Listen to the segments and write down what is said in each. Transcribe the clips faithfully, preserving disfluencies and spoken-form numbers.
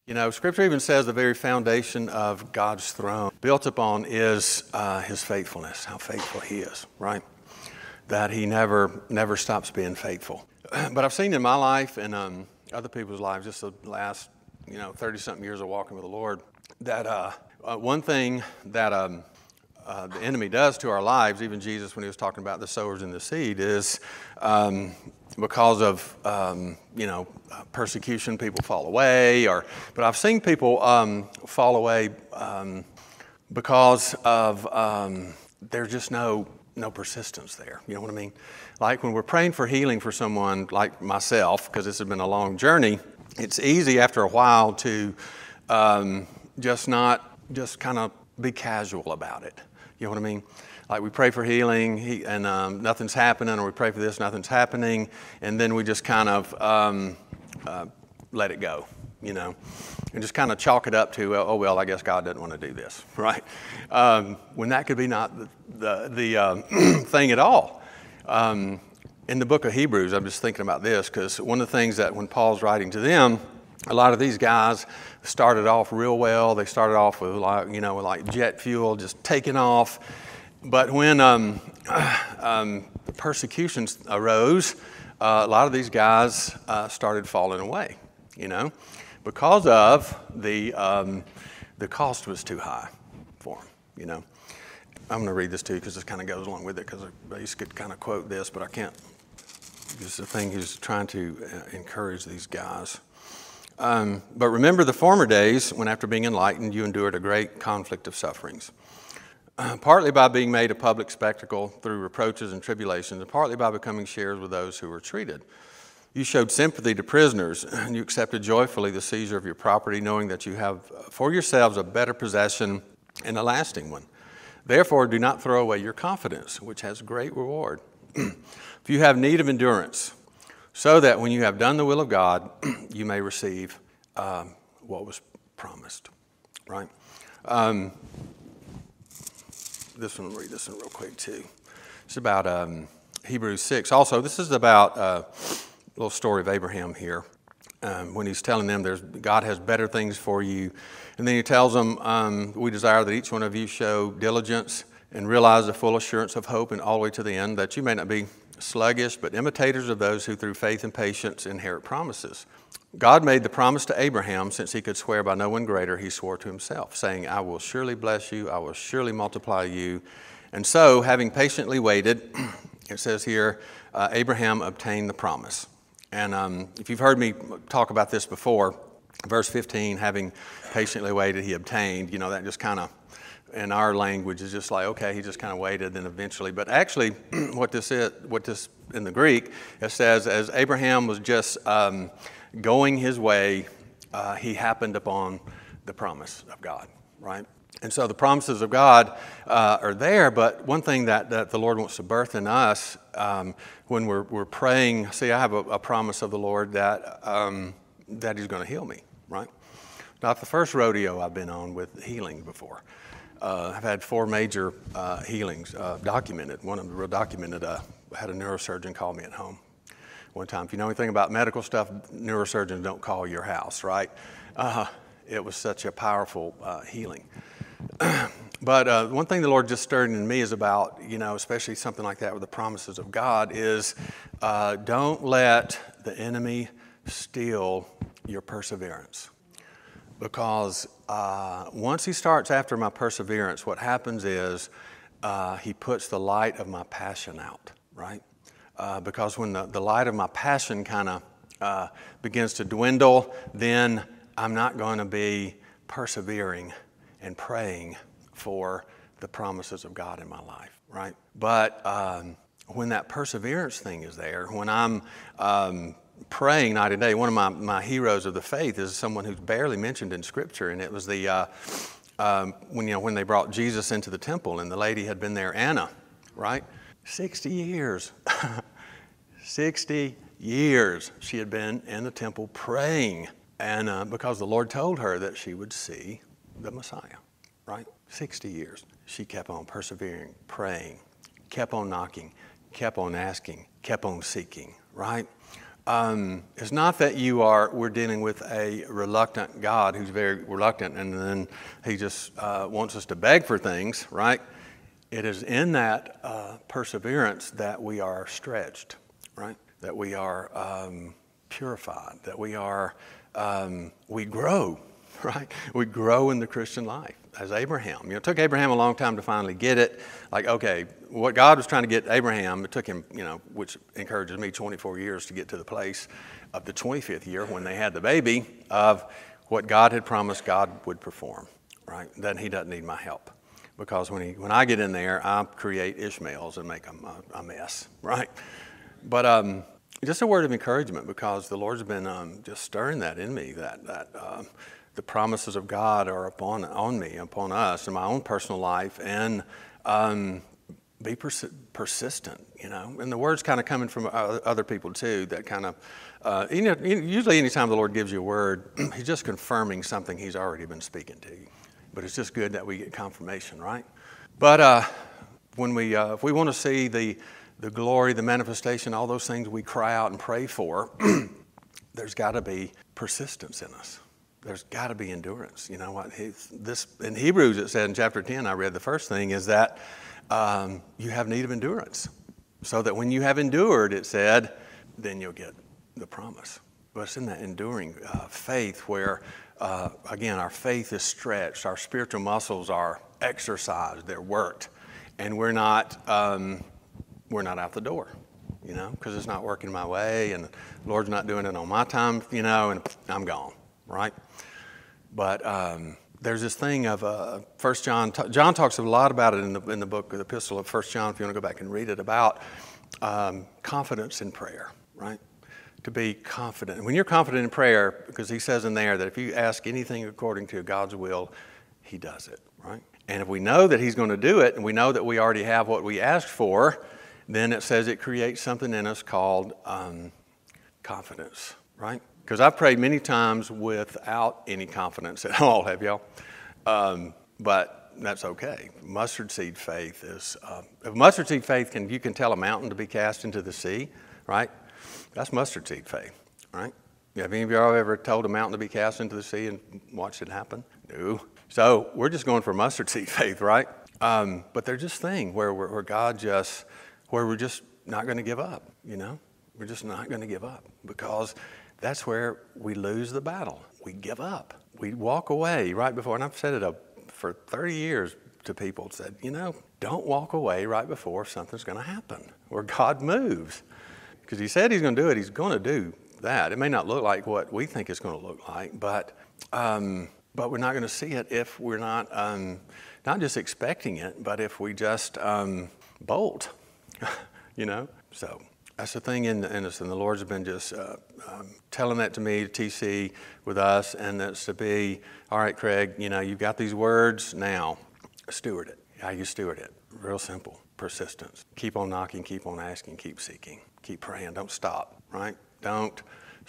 You know, Scripture even says the very foundation of God's throne built upon is uh, His faithfulness, how faithful He is, right? That He never, never stops being faithful. But I've seen in my life and um, other people's lives, just the last, you know, thirty-something years of walking with the Lord, that uh, uh, one thing that um, uh, the enemy does to our lives, even Jesus when He was talking about the sowers and the seed, is um, because of, um, you know, persecution, people fall away. Or, but I've seen people um, fall away um, because of um, there's just no no persistence there. You know what I mean? Like when we're praying for healing for someone like myself, because this has been a long journey, it's easy after a while to um, just not, just kind of be casual about it. You know what I mean? Like we pray for healing he, and um, nothing's happening, or we pray for this, nothing's happening, and then we just kind of um, uh, let it go, you know, and just kind of chalk it up to, oh, well, I guess God doesn't want to do this, right? Um, when that could be not the, the, the um, thing at all. Um, in the book of Hebrews, I'm just thinking about this, because one of the things that when Paul's writing to them, a lot of these guys started off real well. They started off with, like, you know, with like jet fuel, just taking off. But when um, um, persecutions arose, uh, a lot of these guys uh, started falling away, you know, because of the um, the cost was too high for them, you know. I'm going to read this to you because this kind of goes along with it, because I used to kind of quote this, but I can't. It's the thing he's trying to uh, encourage these guys. Um, but remember the former days when, after being enlightened, you endured a great conflict of sufferings. Uh, partly by being made a public spectacle through reproaches and tribulations, and partly by becoming sharers with those who were treated. You showed sympathy to prisoners, and you accepted joyfully the seizure of your property, knowing that you have for yourselves a better possession and a lasting one. Therefore, do not throw away your confidence, which has great reward. If you have need of endurance, so that when you have done the will of God, you may receive um, what was promised, right? Um, This one, I'll read this one real quick too. It's about um, Hebrews six. Also, this is about uh, a little story of Abraham here. Um, when he's telling them there's God has better things for you. And then he tells them, um, we desire that each one of you show diligence and realize the full assurance of hope and all the way to the end, that you may not be sluggish, but imitators of those who through faith and patience inherit promises. God made the promise to Abraham, since he could swear by no one greater, he swore to himself, saying, I will surely bless you, I will surely multiply you. And so, having patiently waited, it says here, uh, Abraham obtained the promise. And um, if you've heard me talk about this before, verse fifteen, having patiently waited, he obtained, you know, that just kind of, in our language, is just like, okay, he just kind of waited, then eventually. But actually, what this is, what this, in the Greek, it says, as Abraham was just um, going his way, uh, he happened upon the promise of God, right? And so the promises of God uh, are there, but one thing that, that the Lord wants to birth in us um, when we're, we're praying, see, I have a, a promise of the Lord that, um, that He's going to heal me, right? Not the first rodeo I've been on with healing before. Uh, I've had four major uh, healings uh, documented. One of them real documented. Uh, I had a neurosurgeon call me at home one time. If you know anything about medical stuff, neurosurgeons don't call your house, right? Uh, it was such a powerful uh, healing. But uh, one thing the Lord just stirred in me is about, you know, especially something like that with the promises of God, is uh, don't let the enemy steal your perseverance. Because uh, once he starts after my perseverance, what happens is uh, he puts the light of my passion out, right? Uh, because when the, the light of my passion kind of uh, begins to dwindle, then I'm not going to be persevering and praying for the promises of God in my life, right? But um, when that perseverance thing is there, when I'm um, praying night and day, one of my, my heroes of the faith is someone who's barely mentioned in Scripture, and it was the uh, um, when you know when they brought Jesus into the temple, and the lady had been there, Anna, right? Sixty years, sixty years she had been in the temple praying, and uh, because the Lord told her that she would see the Messiah, right? sixty years. She kept on persevering, praying, kept on knocking, kept on asking, kept on seeking, right? um, it's not that you are, we're dealing with a reluctant God who's very reluctant and then he just uh, wants us to beg for things, right? It is in that uh, perseverance that we are stretched, right? That we are um, purified, that we are, um, we grow, right? We grow in the Christian life as Abraham. You know, it took Abraham a long time to finally get it. Like, okay, what God was trying to get Abraham, it took him, you know, which encourages me, twenty-four years to get to the place of the twenty-fifth year when they had the baby of what God had promised God would perform, right? Then he doesn't need my help. Because when he, when I get in there, I create Ishmaels and make them a, a mess, right? But um, just a word of encouragement, because the Lord's been um, just stirring that in me, that that um, the promises of God are upon on me, upon us in my own personal life, and um, be pers- persistent, you know. And the word's kind of coming from other people too. That kind of uh, you know, usually anytime the Lord gives you a word, He's just confirming something He's already been speaking to you. But it's just good that we get confirmation, right? But uh, when we, uh, if we want to see the the glory, the manifestation, all those things we cry out and pray for, there's got to be persistence in us. There's got to be endurance. You know what? This in Hebrews it said in chapter ten. I read the first thing is that um, you have need of endurance, so that when you have endured, it said, then you'll get the promise. But it's in that enduring uh, faith where. Uh, again, our faith is stretched, our spiritual muscles are exercised, they're worked, and we're not um, we're not out the door, you know, because it's not working my way, and the Lord's not doing it on my time, you know, and I'm gone, right? But um, there's this thing of uh, First John. T- John talks a lot about it in the in the book, the Epistle of First John. If you want to go back and read it, about um, confidence in prayer, right? To be confident. When you're confident in prayer, because he says in there that if you ask anything according to God's will, he does it, right? And if we know that he's going to do it, and we know that we already have what we asked for, then it says it creates something in us called um, confidence, right? Because I've prayed many times without any confidence at all, have y'all? Um, but that's okay. Mustard seed faith is, uh, if mustard seed faith can, you can tell a mountain to be cast into the sea, right? That's mustard seed faith, right? Have any of y'all ever told a mountain to be cast into the sea and watched it happen? No. So we're just going for mustard seed faith, right? Um, but there's this thing where, where, where God just, where we're just not going to give up, you know? We're just not going to give up, because that's where we lose the battle. We give up. We walk away right before, and I've said it up for thirty years to people, said, you know, don't walk away right before something's going to happen, where God moves. Because he said he's going to do it, he's going to do that. It may not look like what we think it's going to look like, but um, but we're not going to see it if we're not um, not just expecting it, but if we just um, bolt, you know. So that's the thing in, in us, and the Lord's been just uh, um, telling that to me, T C, with us, and that's to be, all right, Craig, you know, you've got these words, now steward it. How you steward it? Real simple. Persistence. Keep on knocking, keep on asking, keep seeking. Keep praying. Don't stop, right? Don't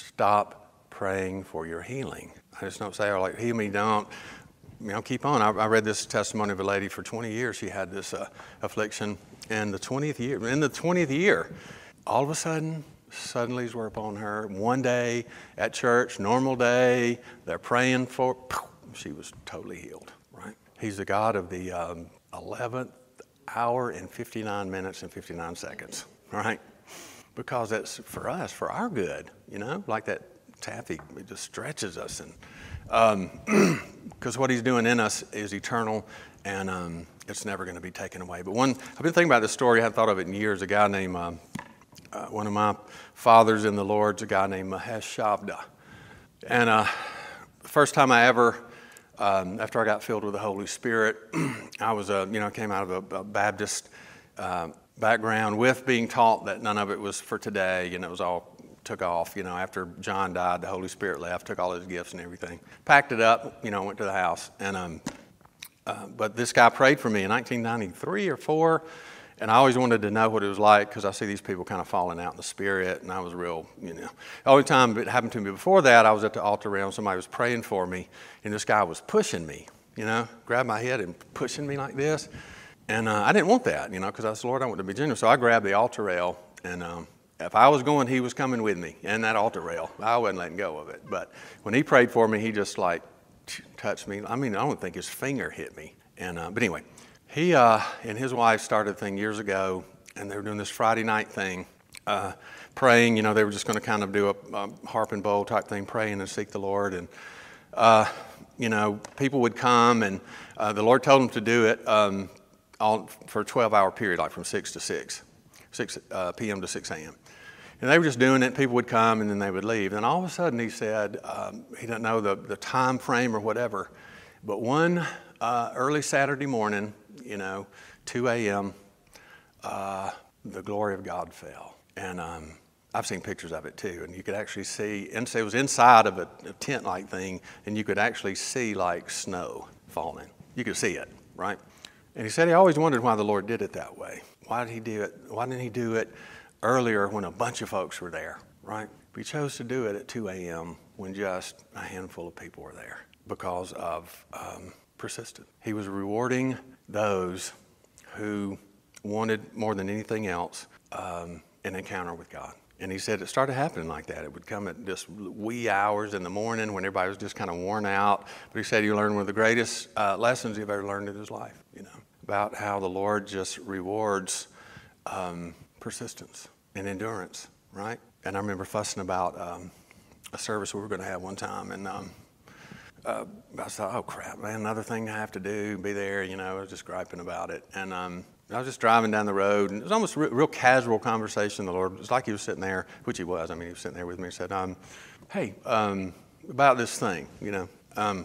stop praying for your healing. I just don't say, oh, like, heal me, don't. You know, keep on. I, I read this testimony of a lady for twenty years. She had this uh, affliction. And the twentieth year, in the twentieth year, all of a sudden, suddenlies were upon her. One day at church, normal day, they're praying for, she was totally healed, right? He's the God of the um, eleventh hour and fifty-nine minutes and fifty-nine seconds, right? Because that's for us, for our good, you know, like that taffy, it just stretches us. And because um, what he's doing in us is eternal, and um, it's never going to be taken away. But one, I've been thinking about this story, I hadn't thought of it in years. A guy named, uh, uh, one of my fathers in the Lord's a guy named Mahesh Shabda. And uh, the first time I ever, um, after I got filled with the Holy Spirit, I was, uh, you know, came out of a, a Baptist uh, background with being taught that none of it was for today, and it was all took off, you know, after John died, the Holy Spirit left, took all his gifts and everything, packed it up, you know, went to the house. And um, uh, but this guy prayed for me in nineteen ninety-three or four, and I always wanted to know what it was like, because I see these people kind of falling out in the Spirit, and I was real, you know. The only time it happened to me before that, I was at the altar rail, somebody was praying for me, and this guy was pushing me, you know, grabbed my head and pushing me like this. And uh, I didn't want that, you know, because I said, Lord, I want to be generous. So I grabbed the altar rail, and um, if I was going, he was coming with me and that altar rail. I wasn't letting go of it. But when he prayed for me, he just like touched me. I mean, I don't think his finger hit me. And uh, but anyway, he uh, and his wife started a thing years ago, and they were doing this Friday night thing, uh, praying. You know, they were just going to kind of do a, a harp and bowl type thing, praying and seek the Lord. And uh, you know, people would come, and uh, the Lord told them to do it um, all for a twelve-hour period, like from six to six, six uh, p.m. to six a.m. And they were just doing it. People would come, and then they would leave. And all of a sudden, he said, um, he didn't know the, the time frame or whatever, but one uh, early Saturday morning, you know, two a.m., uh, the glory of God fell. And um, I've seen pictures of it too, and you could actually see, and it was inside of a, a tent-like thing, and you could actually see like snow falling. You could see it, right? And he said he always wondered why the Lord did it that way. Why did he do it? Why didn't he do it earlier when a bunch of folks were there, right? But he chose to do it at two a.m. when just a handful of people were there because of um, persistence. He was rewarding those who wanted more than anything else um, an encounter with God. And he said it started happening like that. It would come at just wee hours in the morning when everybody was just kind of worn out. But he said he learned one of the greatest uh, lessons he'd ever learned in his life, you know, about how the Lord just rewards um, persistence and endurance, right? And I remember fussing about um, a service we were going to have one time, and um, uh, I thought, oh crap, man, another thing I have to do, be there, you know, I was just griping about it. And um, I was just driving down the road, and it was almost a real, real casual conversation. The Lord, it was like he was sitting there, which he was. I mean, he was sitting there with me and said, um, hey, um, about this thing, you know, um,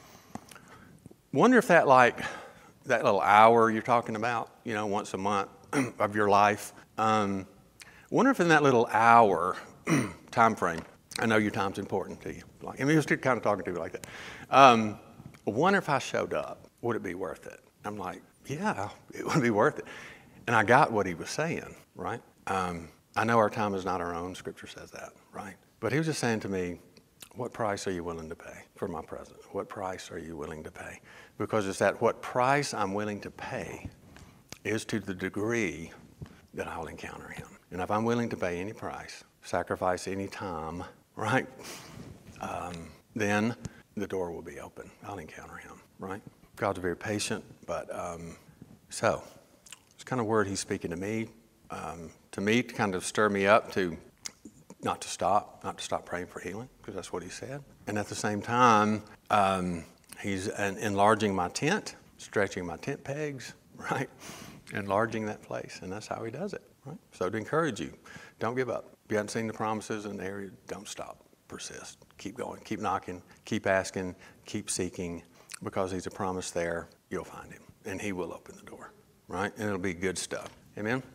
wonder if that like, that little hour you're talking about, you know, once a month of your life, um, wonder if in that little hour time frame, I know your time's important to you. Like, I mean, he was kind of talking to me like that. Um, wonder if I showed up, would it be worth it? I'm like, yeah, it would be worth it. And I got what he was saying, right? Um, I know our time is not our own. Scripture says that, right? But he was just saying to me, what price are you willing to pay for my presence? What price are you willing to pay? Because it's that what price I'm willing to pay is to the degree that I'll encounter him. And if I'm willing to pay any price, sacrifice any time, right, um, then the door will be open. I'll encounter him, right? God's very patient, but um, so it's kind of word he's speaking to me, um, to me to kind of stir me up to not to stop, not to stop praying for healing, because that's what he said. And at the same time, um, he's en- enlarging my tent, stretching my tent pegs, right? Enlarging that place, and that's how he does it, right? So to encourage you, don't give up. If you haven't seen the promises in the area, don't stop. Persist. Keep going. Keep knocking. Keep asking. Keep seeking, because he's a promise there. You'll find him, and he will open the door, right? And it'll be good stuff. Amen?